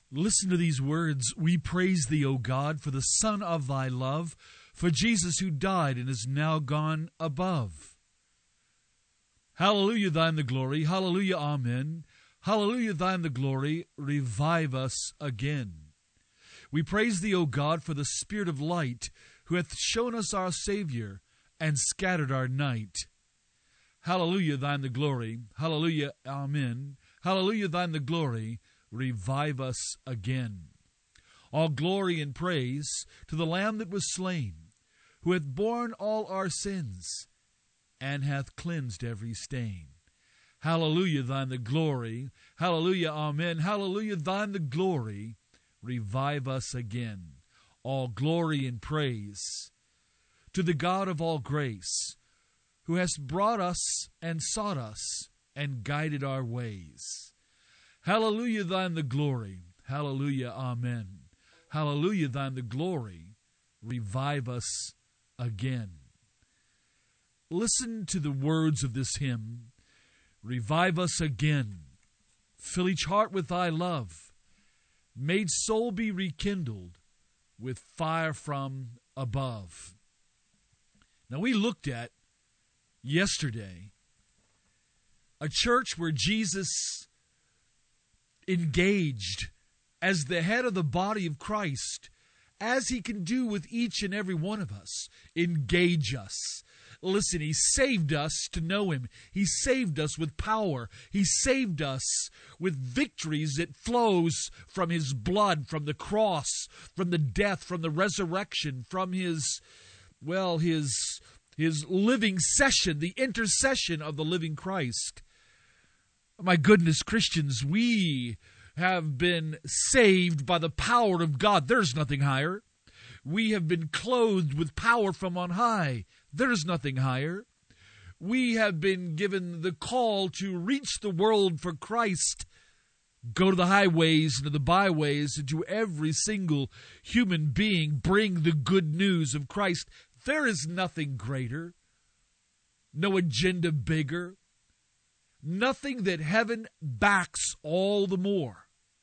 Listen to these words. We praise thee, O God, for the Son of thy love, for Jesus who died and is now gone above. Hallelujah, thine the glory. Hallelujah, amen. Hallelujah, thine the glory. Revive us again. We praise thee, O God, for the Spirit of light, who hath shown us our Savior and scattered our night. Hallelujah, thine the glory. Hallelujah, amen. Hallelujah, thine the glory. Revive us again. All glory and praise to the Lamb that was slain, who hath borne all our sins, and hath cleansed every stain. Hallelujah, thine the glory. Hallelujah, amen. Hallelujah, thine the glory. Revive us again. All glory and praise to the God of all grace, who hast brought us and sought us and guided our ways. Hallelujah, thine the glory. Hallelujah, amen. Hallelujah, thine the glory. Revive us again. Listen to the words of this hymn. Revive us again. Fill each heart with thy love. May each soul be rekindled with fire from above. Now, we looked at yesterday a church where Jesus engaged as the head of the body of Christ, as he can do with each and every one of us. Engage us. Listen, he saved us to know him. He saved us with power. He saved us with victories that flows from his blood, from the cross, from the death, from the resurrection, from his living session, the intercession of the living Christ. My goodness, Christians, we have been saved by the power of God. There's nothing higher. We have been clothed with power from on high. There's nothing higher. We have been given the call to reach the world for Christ. Go to the highways and to the byways and to every single human being. Bring the good news of Christ. There is nothing greater. No agenda bigger. Nothing that heaven backs all the more.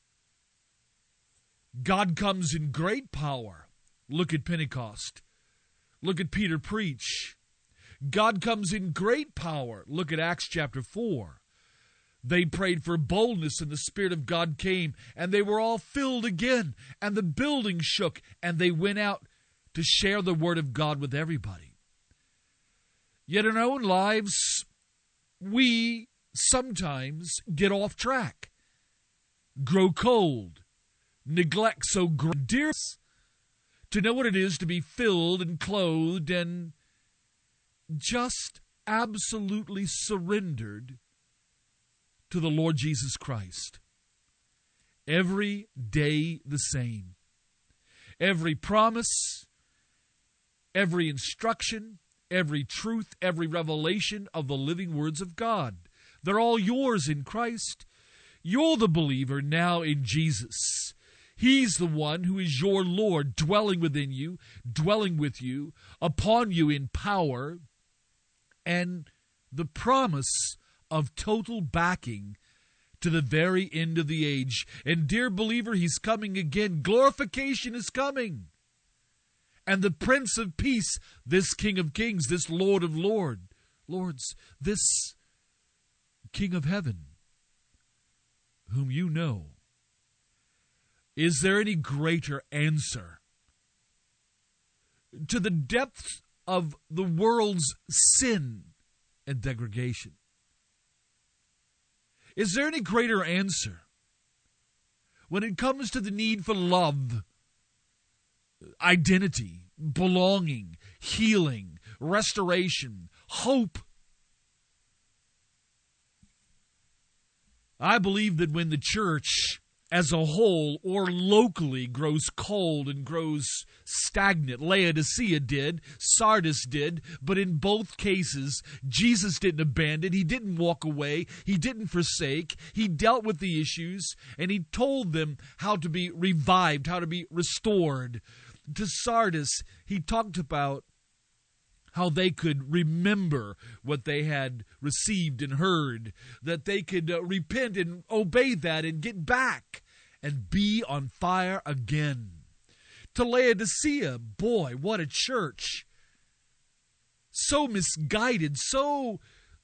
God comes in great power. Look at Pentecost. Look at Peter preach. God comes in great power. Look at Acts chapter 4. They prayed for boldness, and the Spirit of God came, and they were all filled again, and the building shook, and they went out to share the word of God with everybody. Yet in our own lives, we sometimes get off track, grow cold, neglect so dear to know what it is to be filled and clothed and just absolutely surrendered to the Lord Jesus Christ. Every day the same. Every promise, every instruction, every truth, every revelation of the living words of God. They're all yours in Christ. You're the believer now in Jesus. He's the one who is your Lord, dwelling within you, dwelling with you, upon you in power, and the promise of total backing to the very end of the age. And dear believer, he's coming again. Glorification is coming. And the Prince of Peace, this King of Kings, this Lord of Lords, this King of Heaven, whom you know. Is there any greater answer to the depth of the world's sin and degradation? Is there any greater answer when it comes to the need for love, identity, belonging, healing, restoration, hope? I believe that when the church as a whole or locally grows cold and grows stagnant, Laodicea did, Sardis did, but in both cases, Jesus didn't abandon, he didn't walk away, he didn't forsake, he dealt with the issues, and he told them how to be revived, how to be restored. To Sardis, he talked about how they could remember what they had received and heard, that they could repent and obey that and get back and be on fire again. To Laodicea, boy, what a church. So misguided, so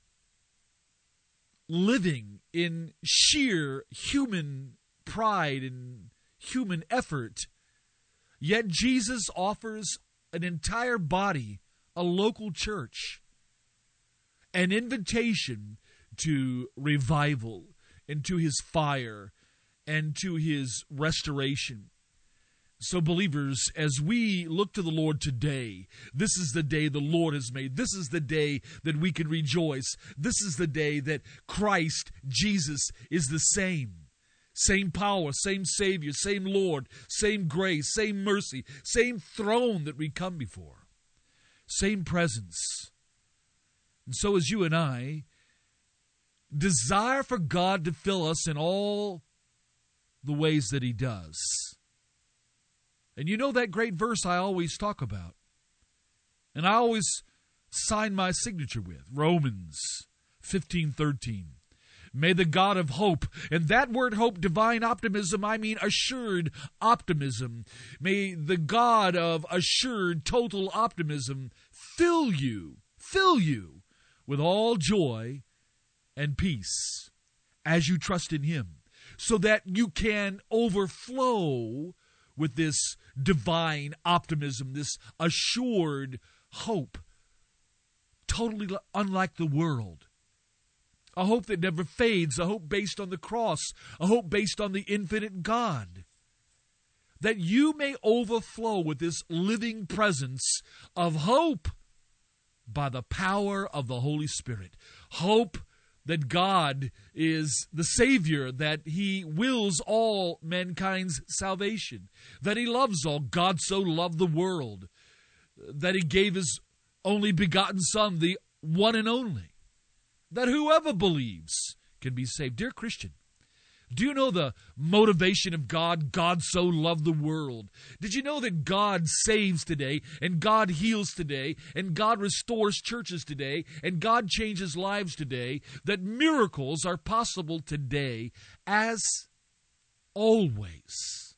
living in sheer human pride and human effort. Yet Jesus offers an entire body, a local church, an invitation to revival and to his fire and to his restoration. So believers, as we look to the Lord today, this is the day the Lord has made. This is the day that we can rejoice. This is the day that Christ, Jesus, is the same. Same power, same Savior, same Lord, same grace, same mercy, same throne that we come before. Same presence. And so as you and I desire for God to fill us in all the ways that he does. And you know that great verse I always talk about, and I always sign my signature with, Romans 15:13. May the God of hope, and that word hope, divine optimism, I mean assured optimism. May the God of assured total optimism fill you with all joy and peace as you trust in him, so that you can overflow with this divine optimism, this assured hope, totally unlike the world. A hope that never fades, a hope based on the cross, a hope based on the infinite God. That you may overflow with this living presence of hope by the power of the Holy Spirit. Hope that God is the Savior, that he wills all mankind's salvation, that he loves all. God so loved the world that he gave his only begotten Son, the one and only, that whoever believes can be saved. Dear Christian, do you know the motivation of God? God so loved the world. Did you know that God saves today, and God heals today, and God restores churches today, and God changes lives today, that miracles are possible today as always?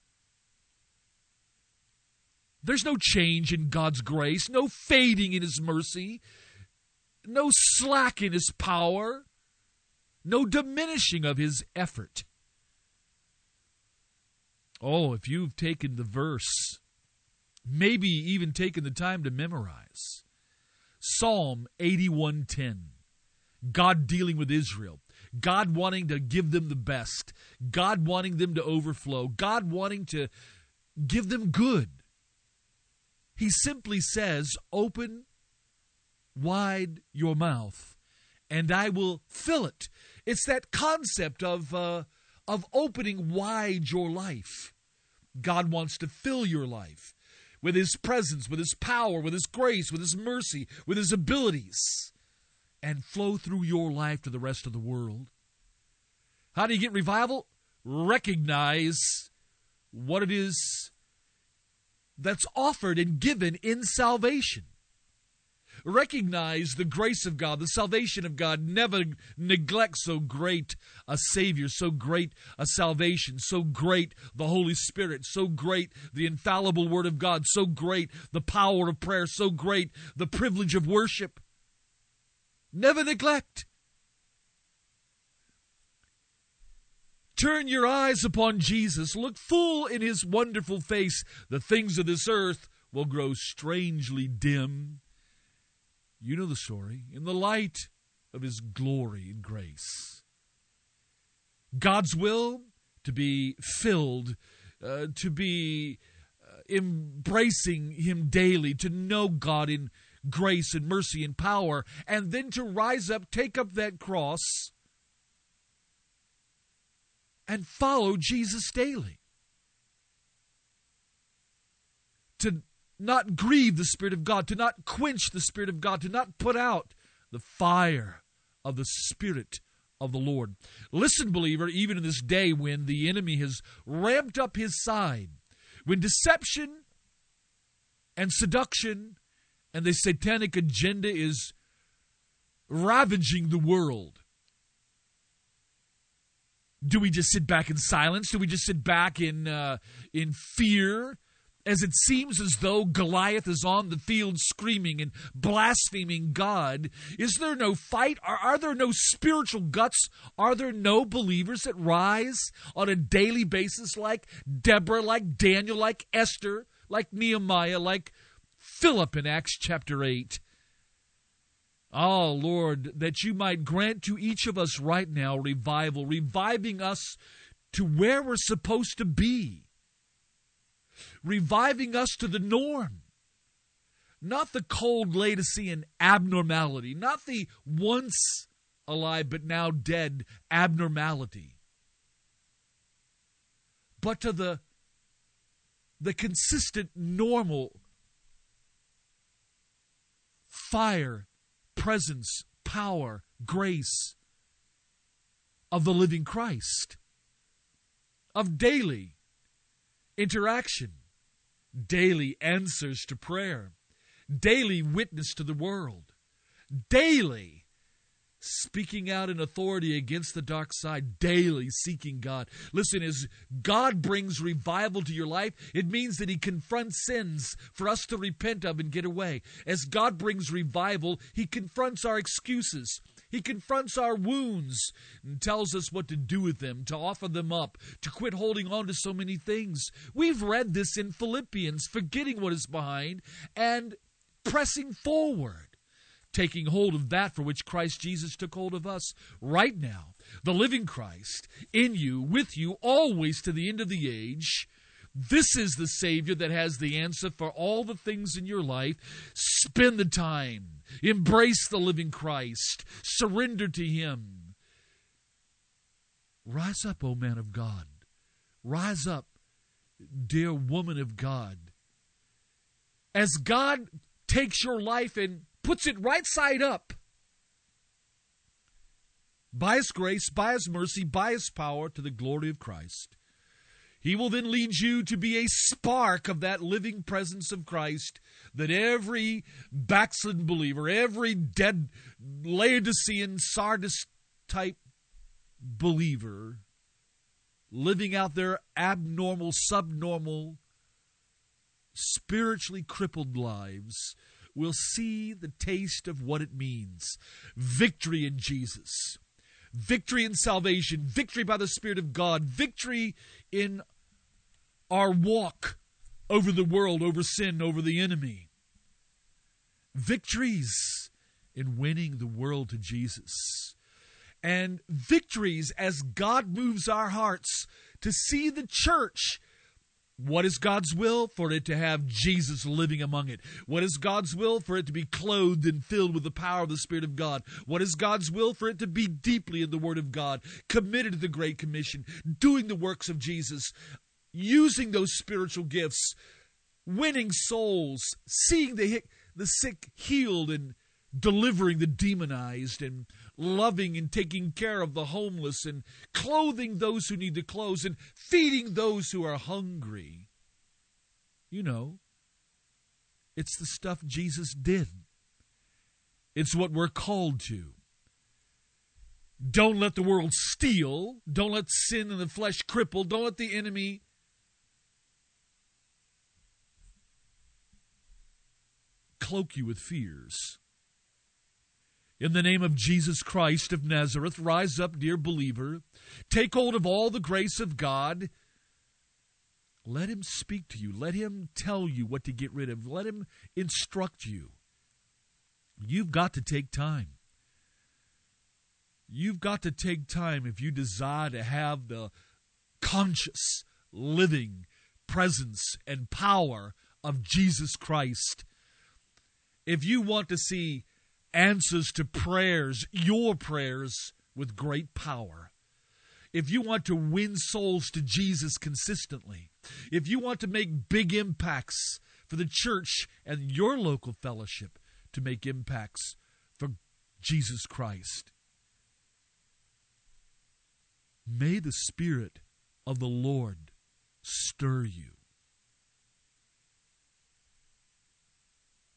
There's no change in God's grace, no fading in his mercy, no slack in his power, no diminishing of his effort. Oh, if you've taken the verse, maybe even taken the time to memorize, Psalm 81:10, God dealing with Israel, God wanting to give them the best, God wanting them to overflow, God wanting to give them good. He simply says, open wide your mouth, and I will fill it. It's that concept of opening wide your life. God wants to fill your life with his presence, with his power, with his grace, with his mercy, with his abilities, and flow through your life to the rest of the world. How do you get revival? Recognize what it is that's offered and given in salvation. Recognize the grace of God, the salvation of God. Never neglect so great a Savior, so great a salvation, so great the Holy Spirit, so great the infallible Word of God, so great the power of prayer, so great the privilege of worship. Never neglect. Turn your eyes upon Jesus. Look full in his wonderful face. The things of this earth will grow strangely dim. You know the story. In the light of his glory and grace. God's will to be filled, to be embracing him daily, to know God in grace and mercy and power, and then to rise up, take up that cross, and follow Jesus daily. To not grieve the Spirit of God, to not quench the Spirit of God, to not put out the fire of the Spirit of the Lord. Listen, believer, even in this day when the enemy has ramped up his side, when deception and seduction and the satanic agenda is ravaging the world, Do we just sit back in silence? Do we just sit back in fear? As it seems as though Goliath is on the field screaming and blaspheming God. Is there no fight? Are there no spiritual guts? Are there no believers that rise on a daily basis like Deborah, like Daniel, like Esther, like Nehemiah, like Philip in Acts chapter 8? Oh, Lord, that you might grant to each of us right now revival, reviving us to where we're supposed to be. Reviving us to the norm. Not the cold Laodicean abnormality, not the once alive but now dead abnormality, but to the consistent, normal fire, presence, power, grace of the living Christ, of daily interaction, daily answers to prayer, daily witness to the world, daily speaking out in authority against the dark side, daily seeking God. Listen, as God brings revival to your life, it means that He confronts sins for us to repent of and get away. As God brings revival, He confronts our excuses. He confronts our wounds and tells us what to do with them, to offer them up, to quit holding on to so many things. We've read this in Philippians, forgetting what is behind and pressing forward, taking hold of that for which Christ Jesus took hold of us. Right now, the living Christ in you, with you, always to the end of the age. This is the Savior that has the answer for all the things in your life. Spend the time. Embrace the living Christ. Surrender to Him. Rise up, O man of God. Rise up, dear woman of God. As God takes your life and puts it right side up, by His grace, by His mercy, by His power, to the glory of Christ, He will then lead you to be a spark of that living presence of Christ, that every backslidden believer, every dead Laodicean, Sardis type believer living out their abnormal, subnormal, spiritually crippled lives will see the taste of what it means. Victory in Jesus. Victory in salvation. Victory by the Spirit of God. Victory in our walk over the world, over sin, over the enemy. Victories in winning the world to Jesus. And victories as God moves our hearts to see the church. What is God's will? For it to have Jesus living among it. What is God's will? For it to be clothed and filled with the power of the Spirit of God. What is God's will? For it to be deeply in the Word of God, committed to the Great Commission, doing the works of Jesus, using those spiritual gifts, winning souls, seeing the sick healed and delivering the demonized, and loving and taking care of the homeless, and clothing those who need the clothes, and feeding those who are hungry. You know, it's the stuff Jesus did. It's what we're called to. Don't let the world steal. Don't let sin and the flesh cripple. Don't let the enemy cloak you with fears. In the name of Jesus Christ of Nazareth, rise up, dear believer. Take hold of all the grace of God. Let Him speak to you. Let Him tell you what to get rid of. Let Him instruct you. You've got to take time. You've got to take time if you desire to have the conscious, living presence and power of Jesus Christ. If you want to see answers to prayers, your prayers, with great power. If you want to win souls to Jesus consistently, if you want to make big impacts for the church and your local fellowship to make impacts for Jesus Christ, may the Spirit of the Lord stir you.